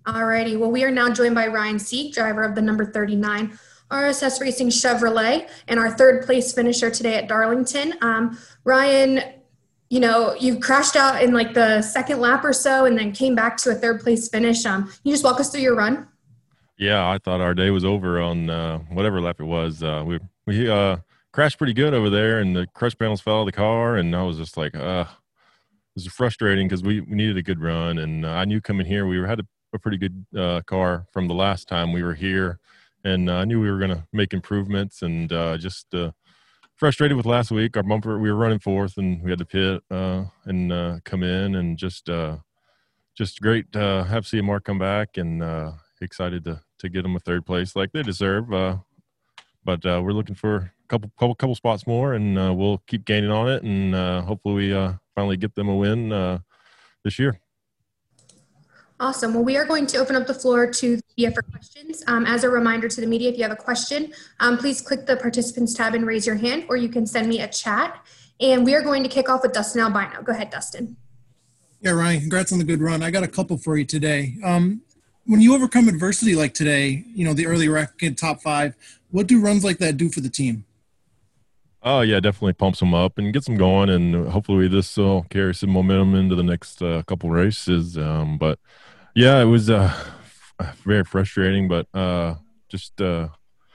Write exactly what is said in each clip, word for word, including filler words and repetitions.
Alrighty, well, we are now joined by Ryan Sieg, driver of the number thirty-nine R S S Racing Chevrolet, and our third place finisher today at Darlington. Um, Ryan, you know, you crashed out in like the second lap or so and then came back to a third place finish. Um, can you just walk us through your run? Yeah, I thought our day was over on uh, whatever lap it was. Uh, we we uh, crashed pretty good over there, and the crush panels fell out of the car, and I was just like, uh, it was frustrating because we, we needed a good run, and uh, I knew coming here we were, had a, a pretty good uh, car from the last time we were here, and uh, I knew we were going to make improvements, and uh, just uh, frustrated with last week. Our bumper, we were running fourth, and we had to pit uh, and uh, come in, and just uh, just great to uh, have C M R come back, and uh, excited to to get them a third place like they deserve. Uh, but uh, we're looking for a couple, couple, couple spots more, and uh, we'll keep gaining on it. And uh, hopefully we uh, finally get them a win uh, this year. Awesome. Well, we are going to open up the floor to the media for questions. Um, as a reminder to the media, if you have a question, um, please click the participants tab and raise your hand, or you can send me a chat. And we are going to kick off with Dustin Albino. Go ahead, Dustin. Yeah, Ryan, congrats on the good run. I got a couple for you today. Um, When you overcome adversity like today, you know, the early record top five, what do runs like that do for the team? Oh, yeah, definitely pumps them up and gets them going, and hopefully this will carry some momentum into the next uh, couple races. Um, but, yeah, it was uh, very frustrating, but uh, just uh,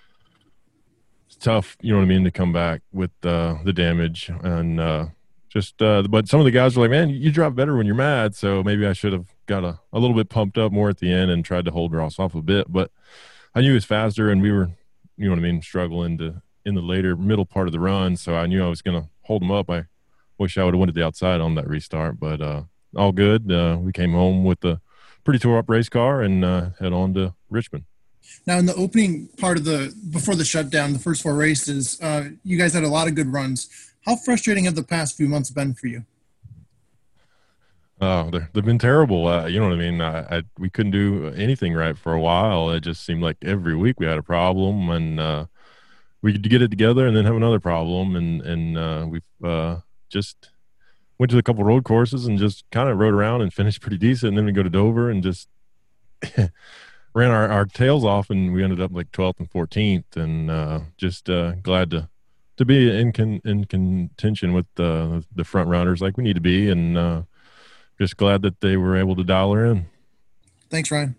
it's tough, you know what I mean, to come back with uh, the damage. And uh, just uh, – but some of the guys were like, man, you drive better when you're mad, so maybe I should have got a, a little bit pumped up more at the end and tried to hold Ross off a bit. But I knew he was faster, and we were, you know what I mean, struggling to in the later middle part of the run. So I knew I was going to hold him up. I wish I would have went to the outside on that restart, but uh, all good. Uh, we came home with a pretty tore up race car and uh, head on to Richmond. Now, in the opening part of the, before the shutdown, the first four races, uh, you guys had a lot of good runs. How frustrating have the past few months been for you? Oh, they've been terrible. Uh, you know what I mean? I, I, we couldn't do anything right for a while. It just seemed like every week we had a problem, and uh, we could get it together and then have another problem. And, and uh, we've uh, just went to a couple road courses and just kind of rode around and finished pretty decent. And then we go to Dover and just ran our, our tails off, and we ended up like twelfth and fourteenth, and uh, just uh, glad to to be in, con, in contention with uh, the front runners like we need to be. And, uh, just glad that they were able to dial her in. Thanks, Ryan.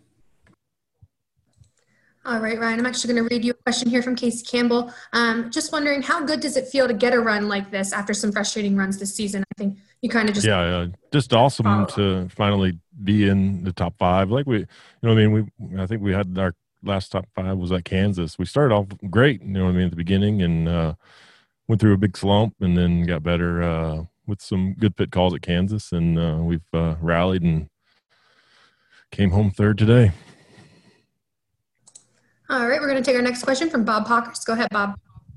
All right, Ryan, I'm actually going to read you a question here from Casey Campbell. Um, just wondering, how good does it feel to get a run like this after some frustrating runs this season? I think you kind of just yeah, uh, just awesome follow. to finally be in the top five. Like we, you know, what I mean, we I think we had our last top five was at Kansas. We started off great, you know what I mean, at the beginning, and uh, went through a big slump, and then got better. Uh, with some good pit calls at Kansas, and uh, we've uh, rallied and came home third today. All right, we're going to take our next question from Bob Hawkers. Go ahead, Bob.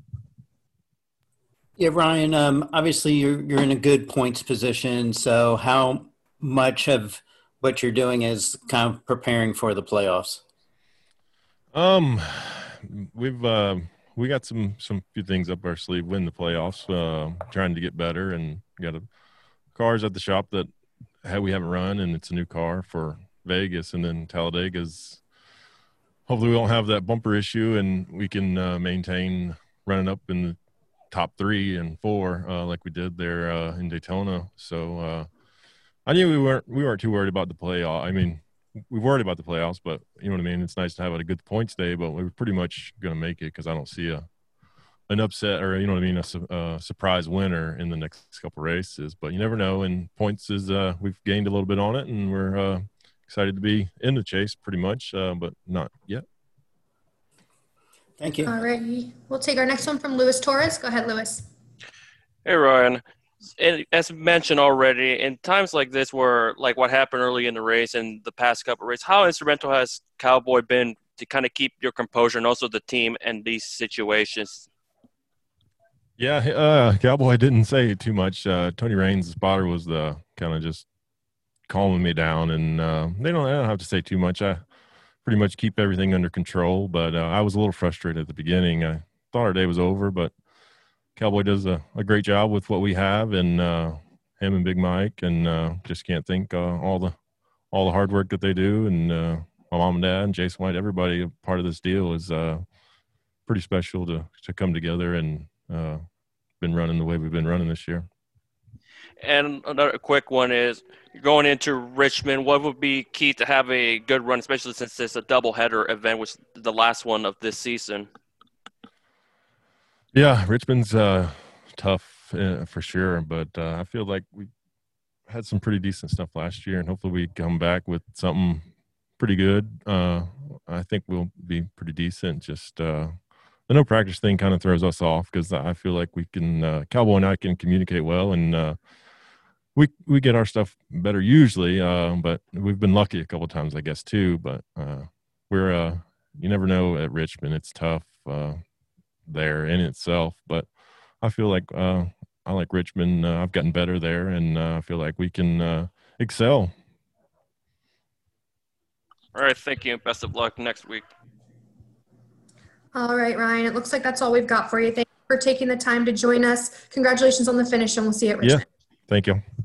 Yeah, Ryan, um, obviously you're, you're in a good points position, so how much of what you're doing is kind of preparing for the playoffs? Um, we've uh, we got some some few things up our sleeve. Win the playoffs, uh, trying to get better, and got a cars at the shop that we haven't run, and it's a new car for Vegas, and then Talladega's. Hopefully, we won't have that bumper issue, and we can uh, maintain running up in the top three and four uh, like we did there uh, in Daytona. So uh, I knew we weren't we weren't too worried about the playoff. I mean, we worried about the playoffs, but you know what I mean. It's nice to have a good points day, but we were pretty much going to make it because I don't see a an upset or you know what I mean, a, su- a surprise winner in the next couple races. But you never know. And points is uh, we've gained a little bit on it, and we're uh, excited to be in the chase pretty much, uh, but not yet. Thank you. All right, we'll take our next one from Luis Torres. Go ahead, Luis. Hey, Ryan. And as mentioned already, in times like this where, like what happened early in the race and the past couple of races, how instrumental has Cowboy been to kind of keep your composure and also the team in these situations? Yeah, uh, Cowboy didn't say too much. Uh, Tony Raines, the spotter, was the kind of just calming me down, and uh, they don't, I don't have to say too much. I pretty much keep everything under control, but uh, I was a little frustrated at the beginning. I thought our day was over, but Cowboy does a, a great job with what we have, and uh, him and Big Mike, and uh, just can't thank uh, all the all the hard work that they do, and uh, my mom and dad and Jason White, everybody a part of this deal is uh, pretty special to to come together and uh, been running the way we've been running this year. And another quick one is going into Richmond, what would be key to have a good run, especially since it's a doubleheader event, which is the last one of this season? Yeah, Richmond's uh, tough uh, for sure, but uh, I feel like we had some pretty decent stuff last year, and hopefully we come back with something pretty good. Uh, I think we'll be pretty decent. Just uh, the no practice thing kind of throws us off because I feel like we can uh, – Cowboy and I can communicate well, and uh, we we get our stuff better usually, uh, but we've been lucky a couple of times, I guess, too. But uh, we're uh, – you never know at Richmond. It's tough uh, there in itself, but I feel like uh, I like Richmond. Uh, I've gotten better there, and uh, I feel like we can uh, excel. All right, thank you, and best of luck next week. All right, Ryan, it looks like that's all we've got for you. Thank you for taking the time to join us. Congratulations on the finish, and we'll see you at Richmond. Yeah, thank you.